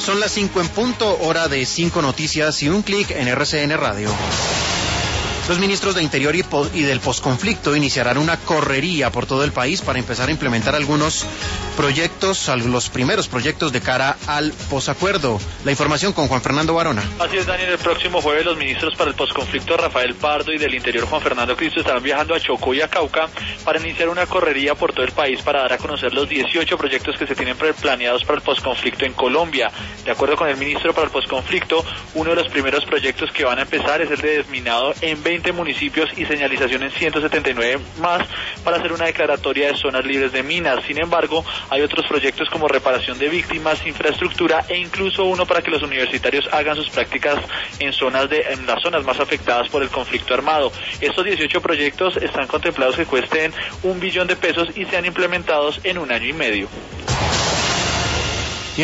Son las 5 en punto, hora de 5 noticias y un clic en RCN Radio. Los ministros de Interior y del Posconflicto iniciarán una correría por todo el país para empezar a implementar algunos proyectos, los primeros proyectos de cara al posacuerdo. La información con Juan Fernando Barona. Así es, Daniel. El próximo jueves los ministros para el posconflicto Rafael Pardo y del Interior Juan Fernando Cristo estarán viajando a Chocó y a Cauca para iniciar una correría por todo el país para dar a conocer los 18 proyectos que se tienen planeados para el posconflicto en Colombia. De acuerdo con el ministro para el posconflicto, uno de los primeros proyectos que van a empezar es el de desminado en 20 municipios y señalización en 179 más para hacer una declaratoria de zonas libres de minas. Sin embargo, hay otros proyectos como reparación de víctimas, infraestructura e incluso uno para que los universitarios hagan sus prácticas en las zonas más afectadas por el conflicto armado. Estos 18 proyectos están contemplados que cuesten $1 billón y sean implementados en 1 año y medio.